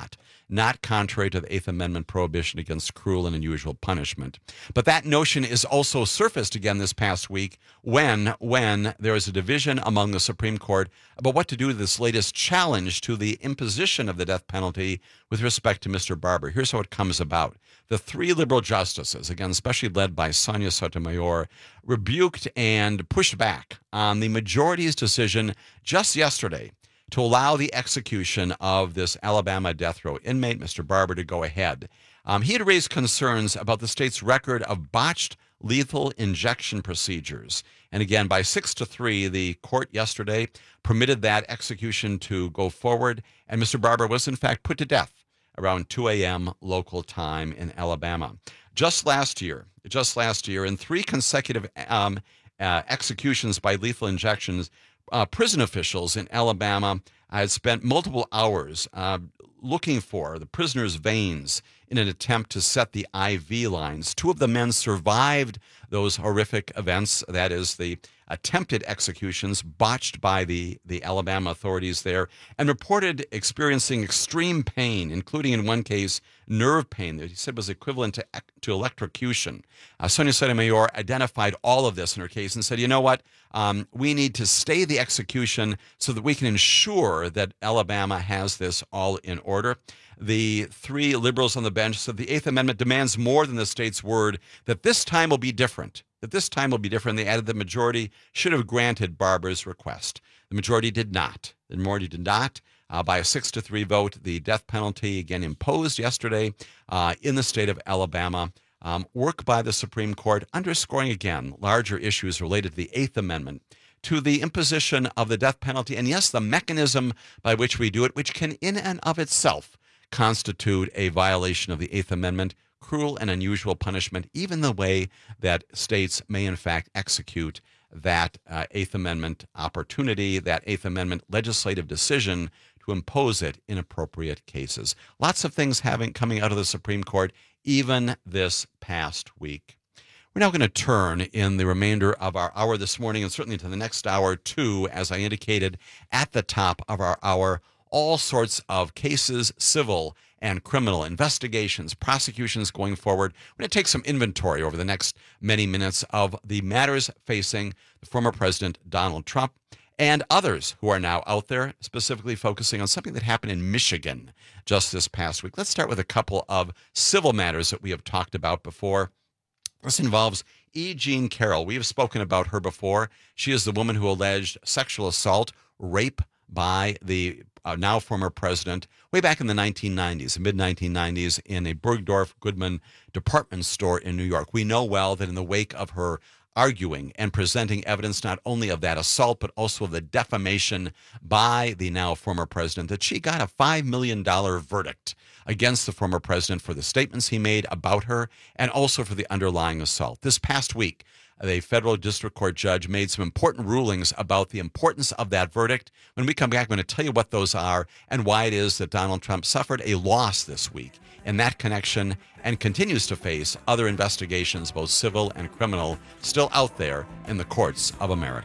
not contrary to the Eighth Amendment prohibition against cruel and unusual punishment. But that notion is also surfaced again this past week when, when there is a division among the Supreme Court about what to do with this latest challenge to the imposition of the death penalty with respect to Mister Barber. Here's how it comes about. The three liberal justices, again, especially led by Sonia Sotomayor, rebuked and pushed back on the majority's decision just yesterday to allow the execution of this Alabama death row inmate, Mister Barber, to go ahead. Um, he had raised concerns about the state's record of botched lethal injection procedures. And again, by six to three, the court yesterday permitted that execution to go forward, and Mister Barber was in fact put to death around two a.m. local time in Alabama. Just last year, just last year, in three consecutive um, uh, executions by lethal injections, uh, prison officials in Alabama had spent multiple hours uh, looking for the prisoner's veins in an attempt to set the I V lines. Two of the men survived those horrific events, that is, the attempted executions botched by the, the Alabama authorities there, and reported experiencing extreme pain, including in one case nerve pain that he said was equivalent to, to electrocution. Uh, Sonia Sotomayor identified all of this in her case and said, you know what, um, we need to stay the execution so that we can ensure that Alabama has this all in order. The three liberals on the bench said the Eighth Amendment demands more than the state's word, that this time will be different, that this time will be different. They added the majority should have granted Barber's request. The majority did not. The majority did not. Uh, by a six to three vote, the death penalty, again imposed yesterday uh, in the state of Alabama. Um, work by the Supreme Court underscoring again larger issues related to the Eighth Amendment, to the imposition of the death penalty, and yes, the mechanism by which we do it, which can in and of itself constitute a violation of the Eighth Amendment, cruel and unusual punishment, even the way that states may in fact execute that uh, Eighth Amendment opportunity, that Eighth Amendment legislative decision to impose it in appropriate cases. Lots of things having coming out of the Supreme Court, even this past week. We're now going to turn in the remainder of our hour this morning, and certainly to the next hour too, as I indicated at the top of our hour, all sorts of cases, civil and criminal investigations, prosecutions going forward. We're going to take some inventory over the next many minutes of the matters facing the former President Donald Trump and others who are now out there, specifically focusing on something that happened in Michigan just this past week. Let's start with a couple of civil matters that we have talked about before. This involves E. Jean Carroll. We have spoken about her before. She is the woman who alleged sexual assault, rape by the uh, now former president way back in the nineteen nineties, the mid nineteen nineties, in a Bergdorf Goodman department store in New York. We know well that in the wake of her arguing and presenting evidence not only of that assault, but also of the defamation by the now former president, that she got a five million dollars verdict against the former president for the statements he made about her and also for the underlying assault. This past week, the federal district court judge made some important rulings about the importance of that verdict. When we come back, I'm going to tell you what those are and why it is that Donald Trump suffered a loss this week in that connection and continues to face other investigations, both civil and criminal, still out there in the courts of America.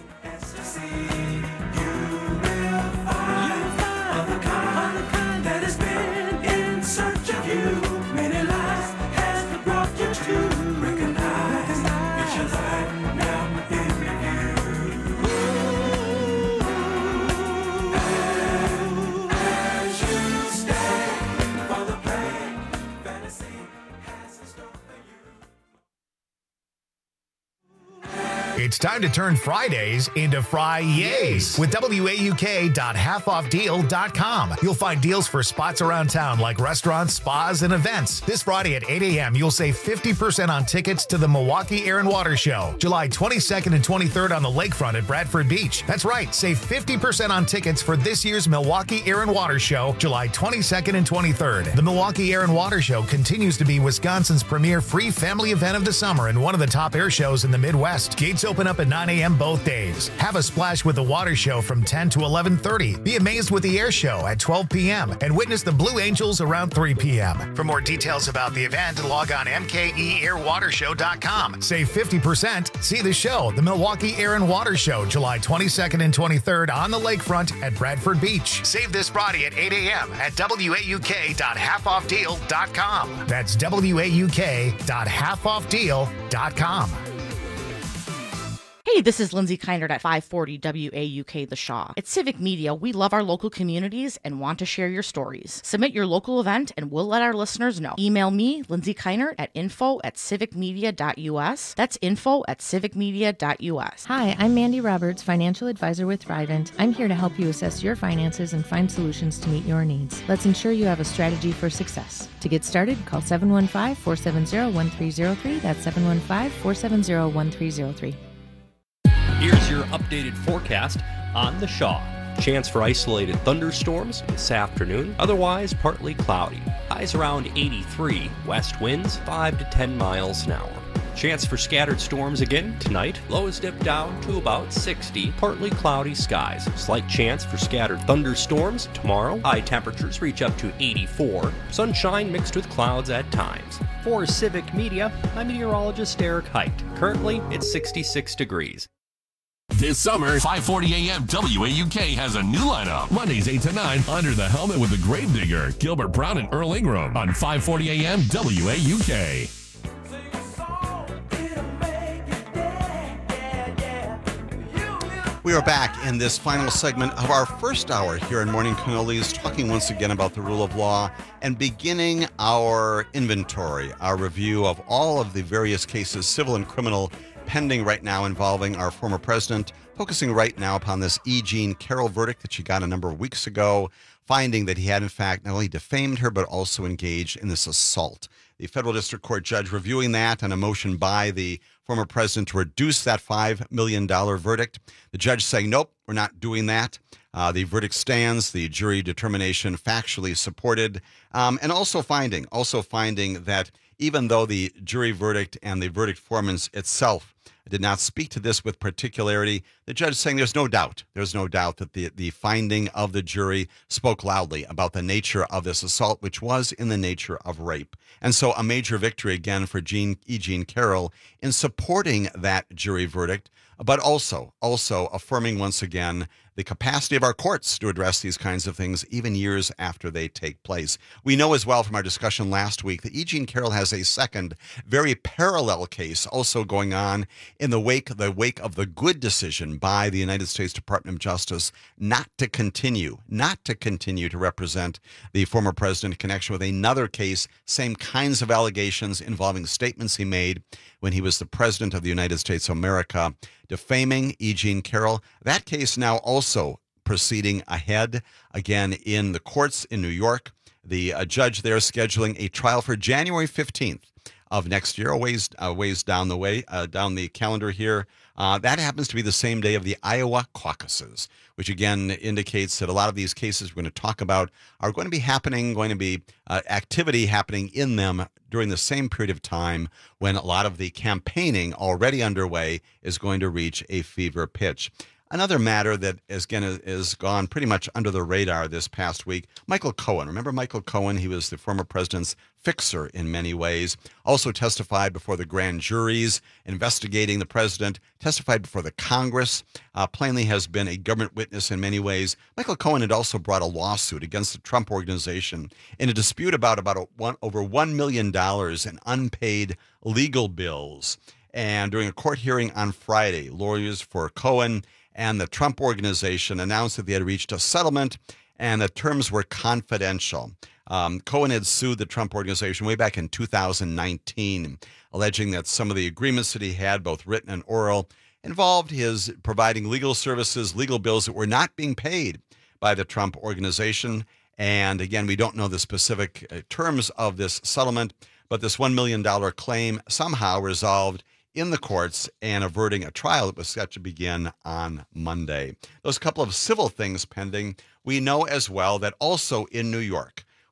It's time to turn Fridays into Fri-Yays with W A U K dot half off deal dot com. You'll find deals for spots around town like restaurants, spas, and events. This Friday at eight a.m., you'll save fifty percent on tickets to the Milwaukee Air and Water Show, July twenty-second and twenty-third on the lakefront at Bradford Beach. That's right, save fifty percent on tickets for this year's Milwaukee Air and Water Show, July twenty-second and twenty-third. The Milwaukee Air and Water Show continues to be Wisconsin's premier free family event of the summer and one of the top air shows in the Midwest. Gates open up at nine a.m. both days. Have a splash with the Water Show from ten to eleven thirty. Be amazed with the Air Show at twelve p.m. and witness the Blue Angels around three p.m. For more details about the event, log on m k e air water show dot com. Save fifty percent. See the show, the Milwaukee Air and Water Show, July twenty-second and twenty-third on the lakefront at Bradford Beach. Save this Friday at eight a.m. at w a u k dot half off deal dot com. That's w a u k dot half off deal dot com. Hey, this is Lindsay Keinert at five forty W A U K The Shaw. At Civic Media, we love our local communities and want to share your stories. Submit your local event and we'll let our listeners know. Email me, Lindsay Keinert, at info at civic media dot u s. That's info at civic media dot u s. Hi, I'm Mandy Roberts, financial advisor with Thrivent. I'm here to help you assess your finances and find solutions to meet your needs. Let's ensure you have a strategy for success. To get started, call seven one five, four seven zero, one three zero three. That's seven one five, four seven zero, one three zero three. Here's your updated forecast on the Shaw. Chance for isolated thunderstorms this afternoon, otherwise partly cloudy. Highs around eighty-three, west winds five to ten miles an hour. Chance for scattered storms again tonight. Lows dip down to about sixty, partly cloudy skies. Slight chance for scattered thunderstorms tomorrow. High temperatures reach up to eighty-four. Sunshine mixed with clouds at times. For Civic Media, I'm meteorologist Eric Height. Currently, it's sixty-six degrees. This summer, five forty a.m. W A U K has a new lineup. Mondays eight to nine, Under the Helmet with the Gravedigger, Gilbert Brown and Earl Ingram on five forty a.m. W A U K. We are back in this final segment of our first hour here in Morning Cannolis, talking once again about the rule of law and beginning our inventory, our review of all of the various cases, civil and criminal, pending right now involving our former president, focusing right now upon this E. Jean Carroll verdict that she got a number of weeks ago, finding that he had, in fact, not only defamed her, but also engaged in this assault. The federal district court judge reviewing that on a motion by the former president to reduce that five million dollars verdict. The judge saying, nope, we're not doing that. Uh, the verdict stands, the jury determination factually supported, um, and also finding, also finding that even though the jury verdict and the verdict formance itself did not speak to this with particularity, the judge saying there's no doubt, there's no doubt that the, the finding of the jury spoke loudly about the nature of this assault, which was in the nature of rape. And so a major victory again for Jean, E. Jean Carroll in supporting that jury verdict, but also, also affirming once again the capacity of our courts to address these kinds of things even years after they take place. We know as well from our discussion last week that E. Jean Carroll has a second, very parallel case also going on in the wake, the wake of the good decision by the United States Department of Justice not to continue, not to continue to represent the former president in connection with another case, same kinds of allegations involving statements he made when he was the president of the United States of America, defaming E. Jean Carroll. That case now also proceeding ahead, again, in the courts in New York. The uh, judge there scheduling a trial for January fifteenth of next year, a ways, a ways down the way, uh, down the calendar here. Uh, that happens to be the same day of the Iowa caucuses, which again indicates that a lot of these cases we're going to talk about are going to be happening, going to be uh, activity happening in them during the same period of time when a lot of the campaigning already underway is going to reach a fever pitch. Another matter that is, again, is gone pretty much under the radar this past week, Michael Cohen. Remember Michael Cohen? He was the former president's fixer in many ways. Also testified before the grand juries investigating the president, testified before the Congress, uh, plainly has been a government witness in many ways. Michael Cohen had also brought a lawsuit against the Trump Organization in a dispute about, about a one, over one million dollars in unpaid legal bills. And during a court hearing on Friday, lawyers for Cohen and the Trump Organization announced that they had reached a settlement and the terms were confidential. Um, Cohen had sued the Trump Organization way back in two thousand nineteen, alleging that some of the agreements that he had, both written and oral, involved his providing legal services, legal bills that were not being paid by the Trump Organization. And again, we don't know the specific uh, terms of this settlement, but this one million dollars claim somehow resolved in the courts and averting a trial that was set to begin on Monday. Those couple of civil things pending. We know as well that also in New York,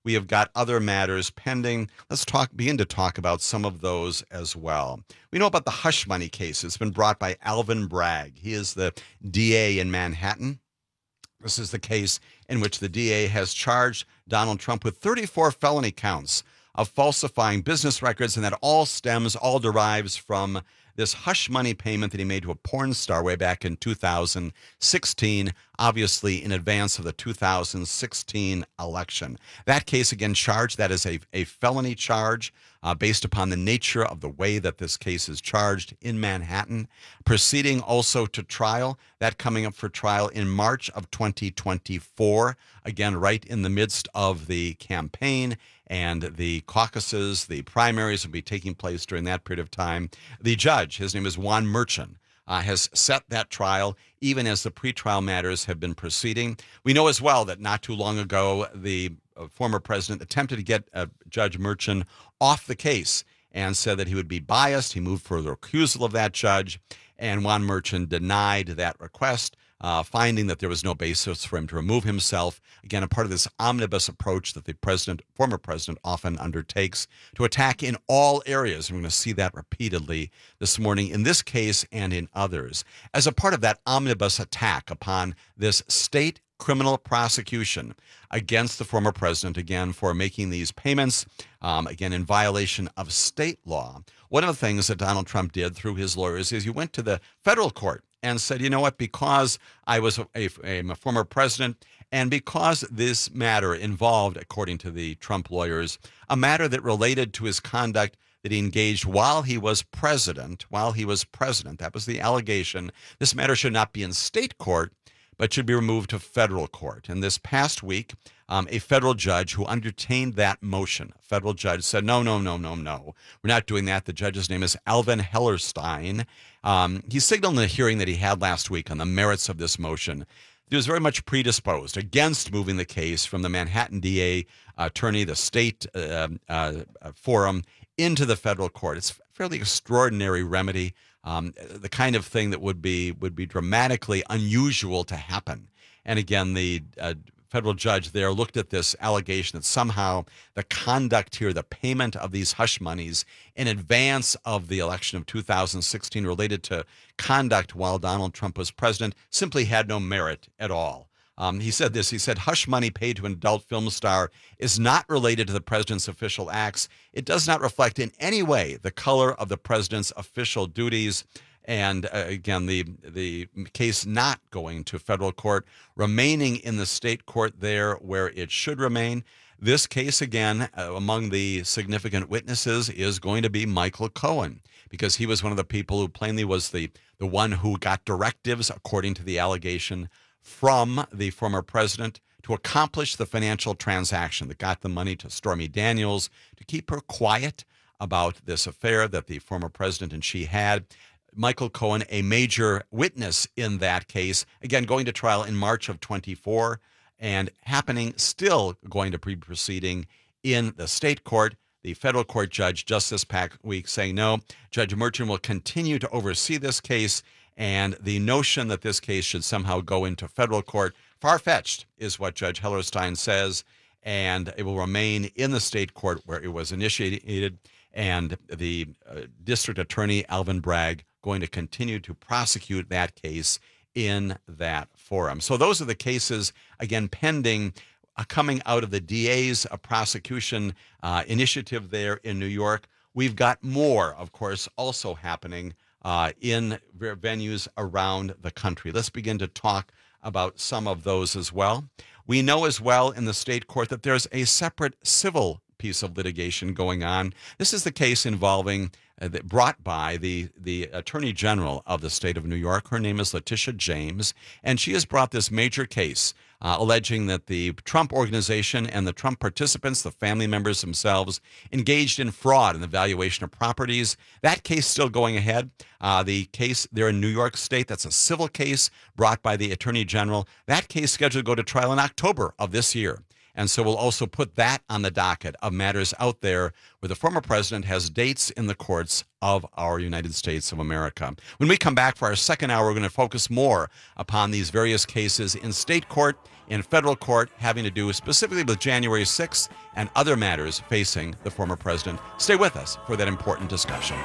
We have got other matters pending. Let's talk. begin to talk about some of those as well. We know about the hush money case. It's been brought by Alvin Bragg. He is the D A in Manhattan. This is the case in which the D A has charged Donald Trump with thirty-four felony counts of falsifying business records, and that all stems, all derives from this hush money payment that he made to a porn star way back in two thousand sixteen, obviously in advance of the two thousand sixteen election. That case, again, charged, that is a, a felony charge uh, based upon the nature of the way that this case is charged in Manhattan. Proceeding also to trial, that coming up for trial in March of twenty twenty-four, again, right in the midst of the campaign. And the caucuses, the primaries will be taking place during that period of time. The judge, his name is Juan Merchan, uh, has set that trial even as the pretrial matters have been proceeding. We know as well that not too long ago, the uh, former president attempted to get uh, Judge Merchan off the case and said that he would be biased. He moved for the recusal of that judge, and Juan Merchan denied that request, Uh, finding that there was no basis for him to remove himself. Again, a part of this omnibus approach that the president, former president, often undertakes to attack in all areas. And we're going to see that repeatedly this morning in this case and in others. As a part of that omnibus attack upon this state criminal prosecution against the former president, again, for making these payments, um, again, in violation of state law, one of the things that Donald Trump did through his lawyers is he went to the federal court and said, you know what, because I was a, a, a former president and because this matter involved, according to the Trump lawyers, a matter that related to his conduct that he engaged while he was president, while he was president, that was the allegation, this matter should not be in state court, but should be removed to federal court. And this past week, um, a federal judge who entertained that motion, a federal judge said, no, no, no, no, no, we're not doing that. The judge's name is Alvin Hellerstein. Um, he signaled in the hearing that he had last week on the merits of this motion. He was very much predisposed against moving the case from the Manhattan D A attorney, the state uh, uh, forum, into the federal court. It's a fairly extraordinary remedy, um, the kind of thing that would be would be dramatically unusual to happen. And again, the uh, federal judge there looked at this allegation that somehow the conduct here, the payment of these hush monies in advance of the election of two thousand sixteen related to conduct while Donald Trump was president, simply had no merit at all. Um, he said this, he said, hush money paid to an adult film star is not related to the president's official acts. It does not reflect in any way the color of the president's official duties. And uh, again, the the case not going to federal court, remaining in the state court there where it should remain. This case, again, uh, among the significant witnesses is going to be Michael Cohen, because he was one of the people who plainly was the, the one who got directives, according to the allegation, from the former president to accomplish the financial transaction that got the money to Stormy Daniels to keep her quiet about this affair that the former president and she had. Michael Cohen, a major witness in that case, again, going to trial in March of twenty-four and happening, still going to be proceeding in the state court. The federal court judge just this past week saying, no, Judge Merchan will continue to oversee this case, and the notion that this case should somehow go into federal court, far-fetched, is what Judge Hellerstein says, and it will remain in the state court where it was initiated, and the uh, district attorney, Alvin Bragg, going to continue to prosecute that case in that forum. So those are the cases, again, pending, uh, coming out of the D A's uh, prosecution uh, initiative there in New York. We've got more, of course, also happening uh, in venues around the country. Let's begin to talk about some of those as well. We know as well in the state court that there's a separate civil piece of litigation going on. This is the case involving uh, that brought by the the Attorney General of the state of New York. Her name is Letitia James, and she has brought this major case uh, alleging that the Trump organization and the Trump participants, the family members themselves, engaged in fraud in the valuation of properties. That case still going ahead. Uh, the case there in New York State, that's a civil case brought by the Attorney General. That case scheduled to go to trial in October of this year. And so we'll also put that on the docket of matters out there where the former president has dates in the courts of our United States of America. When we come back for our second hour, we're going to focus more upon these various cases in state court, in federal court, having to do specifically with January sixth and other matters facing the former president. Stay with us for that important discussion.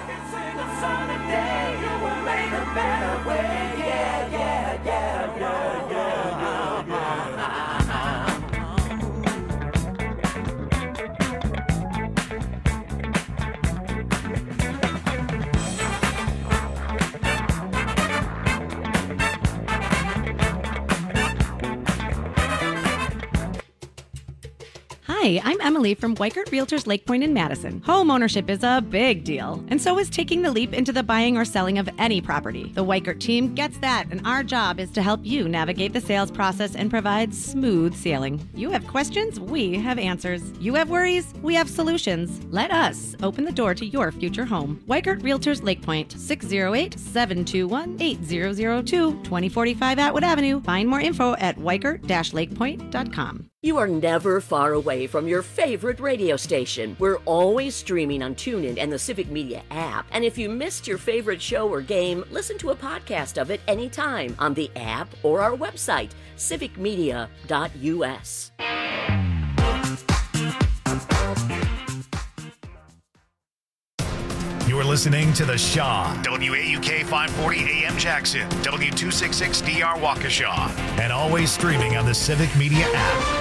Hi, I'm Emily from Weikert Realtors Lake Point in Madison. Home ownership is a big deal, and so is taking the leap into the buying or selling of any property. The Weikert team gets that, and our job is to help you navigate the sales process and provide smooth sailing. You have questions, we have answers. You have worries, we have solutions. Let us open the door to your future home. Weikert Realtors Lake Point, six oh eight, seven two one, eight zero zero two, twenty forty-five Atwood Avenue. Find more info at weikert dash lakepoint dot com. You are never far away from your favorite radio station. We're always streaming on TuneIn and the Civic Media app. And if you missed your favorite show or game, listen to a podcast of it anytime on the app or our website, civic media dot u s. You're listening to The Shaw, W A U K five forty A M Jackson, W two sixty-six D R Waukesha, and always streaming on the Civic Media app.